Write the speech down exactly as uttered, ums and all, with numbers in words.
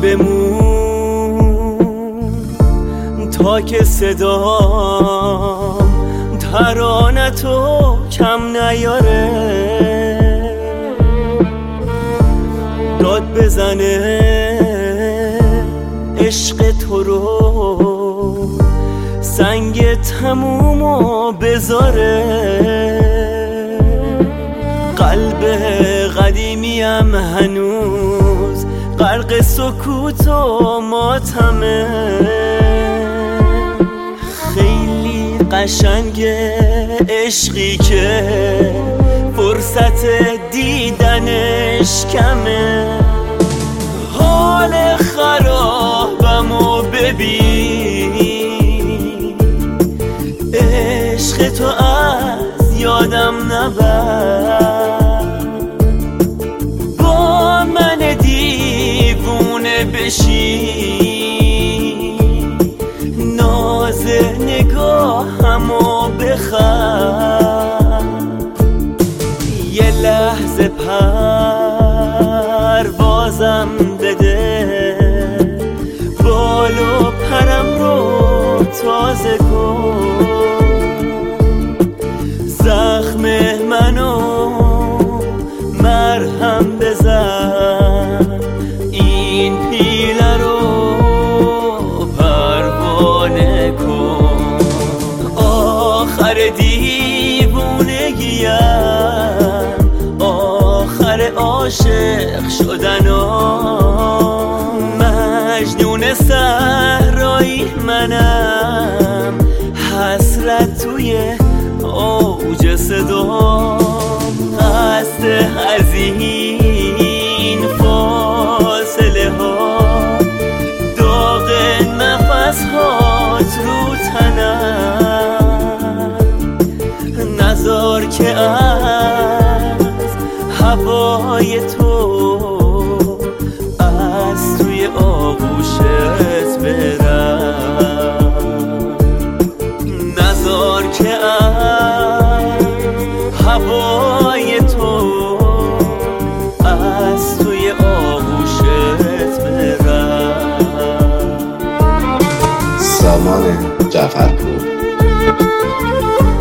بمون تا که صدا ترانتو کم نیاره، داد بزنه عشق تو رو سنگ تمومو بذاره. قلب قدیمیم هنوز غرق سکوت و ماتمه، خیلی قشنگه عشقی که فرصت دیدنش کمه. حال خرابمو ببین، عشق تو از یادم نبر، با من دیوونه بشین، ناز نگاهمو بخر. یه لحظه پروازم بده، بال و پرم رو تازه کن، زخم منو مرهم بزن، این پیله رو پروانه کن. آخر دیوونگیم، آخر عاشق شدنم، مجنون صحرایی منم، حسرت توی اوج صدام، قصد از این فاصله ها، داغ نفس هات رو تنم، نذار که از هوای تو از توی آغوشت برم، نذار که از هوای تو از توی آغوشت برم. سامان جعفرپور.